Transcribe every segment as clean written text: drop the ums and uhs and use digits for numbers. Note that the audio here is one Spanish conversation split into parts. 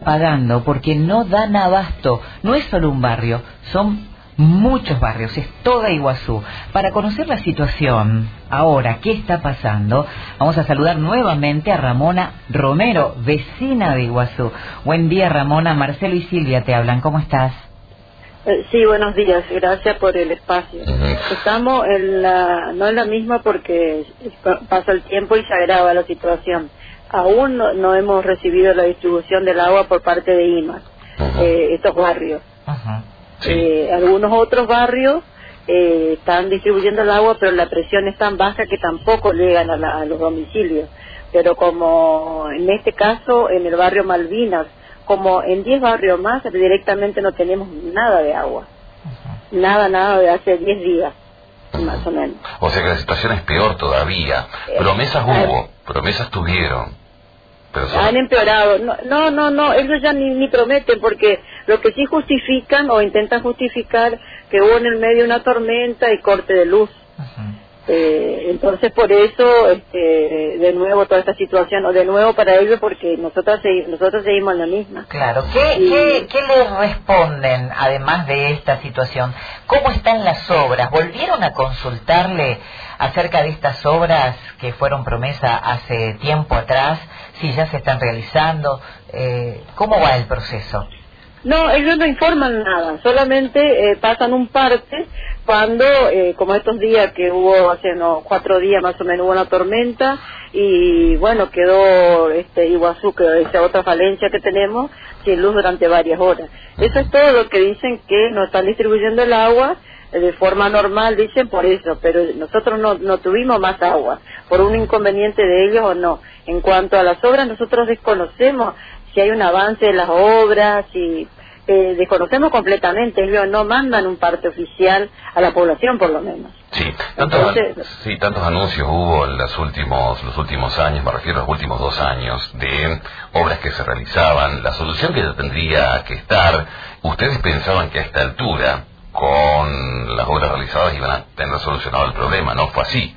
pagando porque no dan abasto. No es solo un barrio, son muchos barrios, es toda Iguazú. Para conocer la situación ahora, qué está pasando, vamos a saludar nuevamente a Ramona Romero, vecina de Iguazú. Buen día, Ramona. Marcelo y Silvia te hablan, ¿cómo estás? Sí, buenos días, gracias por el espacio. Estamos no en la misma porque pasa el tiempo y se agrava la situación. Aún no hemos recibido la distribución del agua por parte de IMAS, estos barrios. Sí. Algunos otros barrios están distribuyendo el agua, pero la presión es tan baja que tampoco llegan a los domicilios. Pero como en este caso, en el barrio Malvinas, como en 10 barrios más, directamente no tenemos nada de agua. Nada de hace 10 días, más o menos. O sea que la situación es peor todavía. Promesas hubo, promesas tuvieron. Pero han empeorado. No, ellos ya ni prometen, porque lo que sí justifican o intentan justificar que hubo en el medio una tormenta y corte de luz. Entonces por eso de nuevo toda esta situación, o de nuevo para ellos, porque nosotros seguimos en la misma. Claro. ¿Qué les responden además de esta situación? ¿Cómo están las obras? ¿Volvieron a consultarle acerca de estas obras que fueron promesa hace tiempo atrás? Si ya se están realizando, ¿cómo va el proceso? No, ellos no informan nada, solamente pasan un parte cuando, como estos días que hubo, hace 4 días más o menos, hubo una tormenta y bueno, quedó Iguazú, quedó esa otra falencia que tenemos, sin luz durante varias horas. Eso es todo lo que dicen, que no están distribuyendo el agua de forma normal, dicen por eso, pero nosotros no tuvimos más agua, por un inconveniente de ellos o no. En cuanto a las obras, nosotros desconocemos si hay un avance de las obras, y desconocemos completamente. Ellos no mandan un parte oficial a la población, por lo menos. Sí, tantos anuncios hubo en los últimos años, me refiero a los últimos 2 años, de obras que se realizaban. La solución que ya tendría que estar, ustedes pensaban que a esta altura, con las obras realizadas, iban a tener solucionado el problema. No fue así.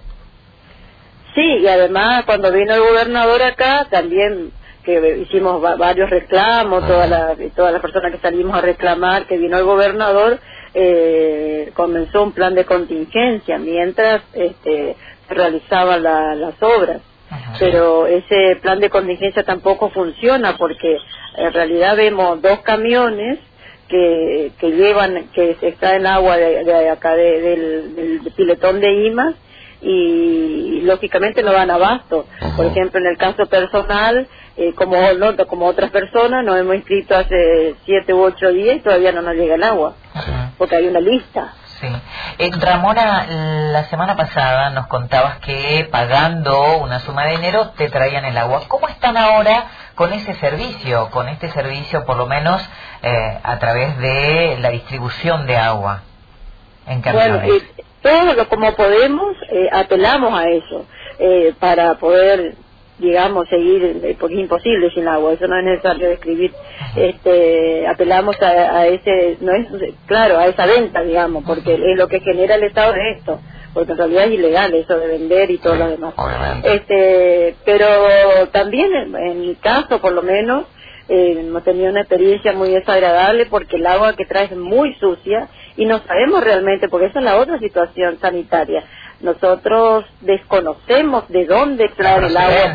Sí, y además cuando vino el gobernador acá, también que hicimos varios reclamos, todas las personas que salimos a reclamar, que vino el gobernador, comenzó un plan de contingencia mientras se realizaban las obras. Pero ese plan de contingencia tampoco funciona, porque en realidad vemos 2 camiones que se extraen agua de acá del piletón de IMAS, y lógicamente no dan abasto. Por ejemplo, en el caso personal, como otras personas, nos hemos inscrito hace 7 u 8 días y todavía no nos llega el agua, porque hay una lista. Sí. Ramona, la semana pasada nos contabas que pagando una suma de dinero te traían el agua. ¿Cómo están ahora con ese servicio, por lo menos a través de la distribución de agua en camiones? Bueno, todo como podemos apelamos a eso para poder, digamos, seguir, porque es imposible sin agua, eso no es necesario describir. Apelamos a ese, no es, claro, a esa venta, digamos, porque es lo que genera el Estado de esto, porque en realidad es ilegal eso de vender y todo lo demás. Pero también en mi caso, por lo menos, hemos tenido una experiencia muy desagradable, porque el agua que trae es muy sucia y no sabemos realmente, porque esa es la otra situación sanitaria. Nosotros desconocemos de dónde trae el agua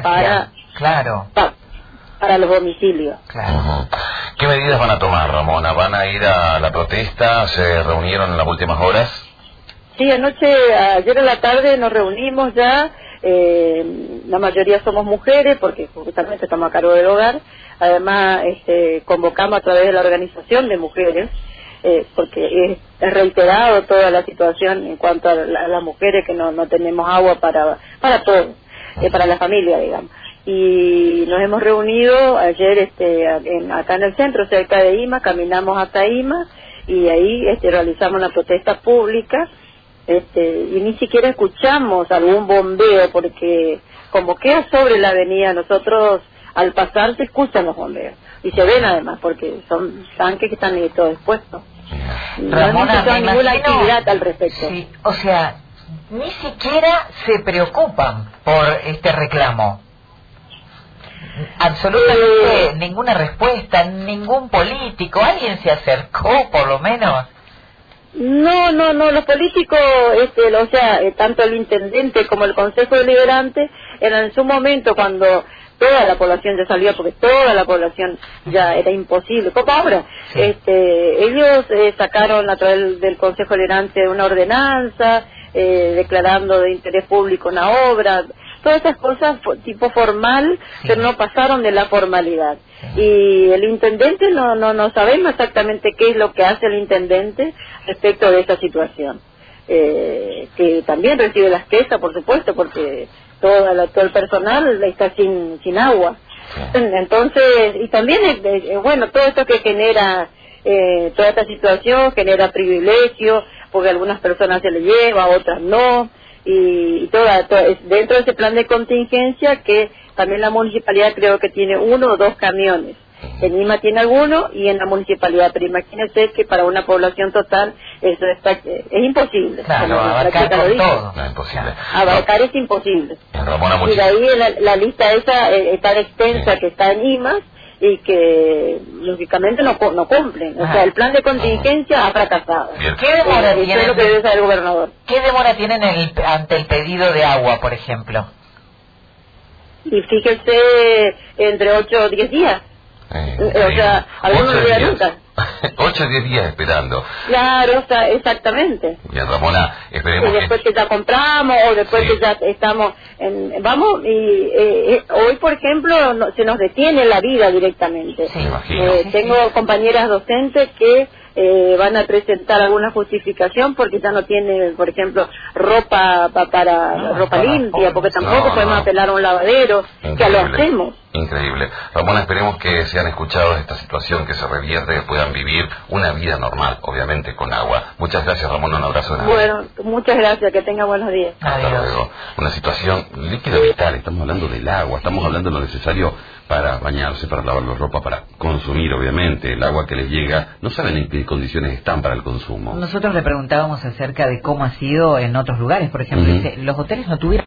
para los domicilios. ¿Qué medidas van a tomar, Ramona? ¿Van a ir a la protesta? ¿Se reunieron en las últimas horas? Sí, ayer en la tarde nos reunimos ya. La mayoría somos mujeres, porque justamente estamos a cargo del hogar. Además, convocamos a través de la organización de mujeres, porque es reiterado toda la situación en cuanto a las mujeres que no tenemos agua para todos, para la familia, digamos. Y nos hemos reunido ayer acá en el centro, cerca de IMA, caminamos hasta IMA y ahí realizamos una protesta pública, y ni siquiera escuchamos algún bombeo, porque como queda sobre la avenida, nosotros al pasar se escuchan los bombeos y se ven además, porque son tanques que están ahí todos expuestos. Ramona, no hay ninguna actividad al respecto. Sí, o sea, ni siquiera se preocupan por este reclamo. absolutamente ninguna respuesta, ningún político, alguien se acercó por lo menos. No, los políticos, o sea, tanto el intendente como el Consejo Deliberante, eran en su momento cuando toda la población ya salió, porque toda la población ya era imposible, como ahora, sí. Ellos sacaron a través del Consejo Deliberante una ordenanza, declarando de interés público una obra, todas esas cosas tipo formal, sí. Pero no pasaron de la formalidad. Y el intendente no sabemos exactamente qué es lo que hace el intendente respecto de esa situación. Que también recibe las quejas, por supuesto, porque todo el personal está sin agua. Entonces, y también, bueno, todo esto que genera, toda esta situación genera privilegio, porque a algunas personas se le lleva, a otras no. Y dentro de ese plan de contingencia que también la municipalidad creo que tiene 1 o 2 camiones. En Lima tiene alguno y en la municipalidad, pero imagínense que para una población total eso es imposible. Claro, abarcar con todo. No, es imposible. Abarcar es imposible. Ramona, y de ahí la lista esa tan extensa sí. Que está en Lima y que lógicamente no cumplen. O sea, el plan de contingencia ha fracasado. ¿Qué demora tienen? Eso es lo que debe saber el gobernador. ¿Qué demora tienen ante el pedido de agua, por ejemplo? Y fíjense, entre 8 o 10 días. O sea, algunos no llegan nunca. 8 o 10 días esperando. Claro, exactamente. Bien, Ramona, esperemos y después que ya compramos o después sí. Que ya estamos vamos y hoy por ejemplo se nos detiene la vida directamente. Sí, imagino. Tengo compañeras docentes que van a presentar alguna justificación porque ya no tiene, por ejemplo, ropa ropa limpia, porque tampoco podemos apelar a un lavadero. Increíble. Que lo hacemos. Increíble. Ramona, esperemos que se han escuchado de esta situación, que se revierte, que puedan vivir una vida normal, obviamente con agua. Muchas gracias, Ramona, un abrazo de nada. Bueno, muchas gracias, que tenga buenos días. Hasta luego. Una situación líquido vital, estamos hablando del agua, estamos hablando de lo necesario para bañarse, para lavar la ropa, para consumir, obviamente. El agua que les llega, no saben en qué condiciones están para el consumo. Nosotros le preguntábamos acerca de cómo ha sido en otros lugares, por ejemplo, dice, los hoteles no tuvieron